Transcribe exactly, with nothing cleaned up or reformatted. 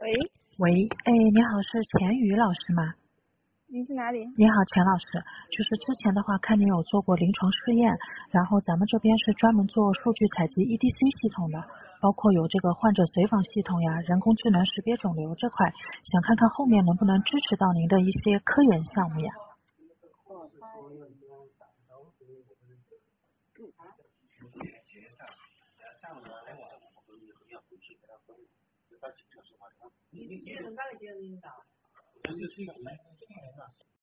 喂， 喂，哎，你好，是钱宇老师吗？ 您是哪里？ 你好，钱老师，就是之前的话，看你有做过临床试验，然后咱们这边是专门做数据采集 E D C 系统的，包括有这个患者随访系统呀、人工智能识别肿瘤这块，想看看后面能不能支持到您的一些科研项目呀？